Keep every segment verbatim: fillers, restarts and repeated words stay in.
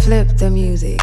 flip the music.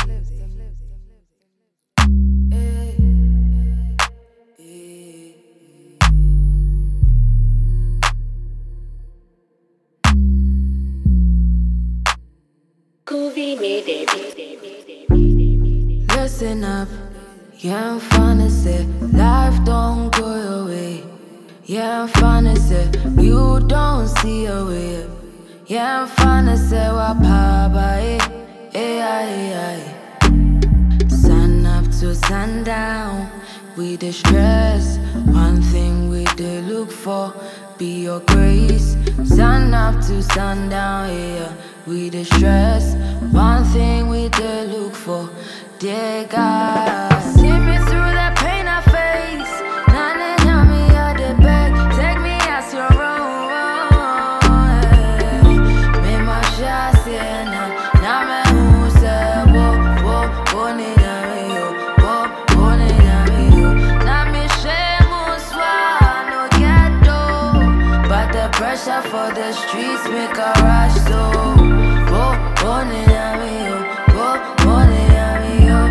Listen up, yeah, I'm finna say life don't go your way. Yeah, I'm finna say you don't see your way. Yeah, I'm finna say what papa eh, eh, eh, eh. Sun up to sundown, we the stress. One thing we dey look for, be your grace. Sun up to sundown, yeah, we the stress. One thing we dey look for, dear God. See me through that pain I face. Now they tell me I did beg. Take me as your own. Me my shots, yeah, now. Now me who say, whoa, whoa, whoa, need me, yo. Whoa, whoa, need me, yo. Now me shame, no ghetto. But the pressure for the streets make a rush, so. Whoa, whoa, need me, yo. Whoa, whoa, need me, yo.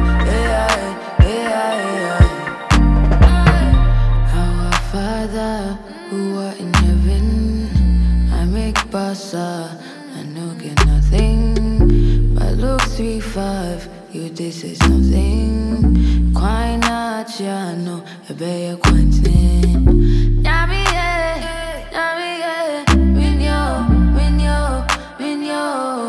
Father, who art in heaven, I make bassa, I no get nothing. But look three five, you did say something. Quite not, yeah, no, I bet you're quentin. Yami, yeah, yami, yeah, minyo, minyo, minyo.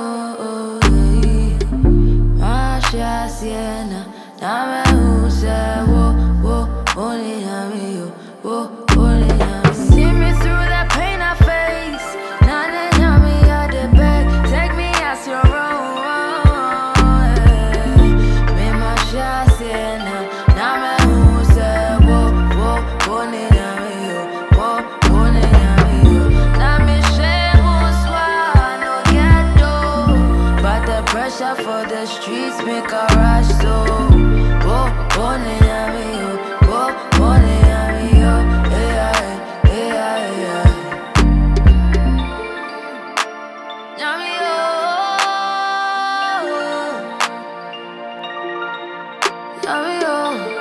Masha, siena, name who say, whoa, whoa, only yami, yo. Whoa, see me through that pain I face. Now they tell me I did beg. Take me as your own. Me my shots, yeah, now. Now me who say, whoa, whoa, whoa, need me, yo. Whoa, whoa, need me, yo. Now me shame, no ghetto. But the pressure for the streets make a rush, so. Whoa, whoa, need me, yo. Whoa, whoa, need me, yo.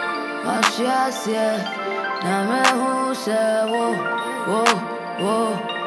Yes, yeah. Now me who say whoa, whoa, whoa.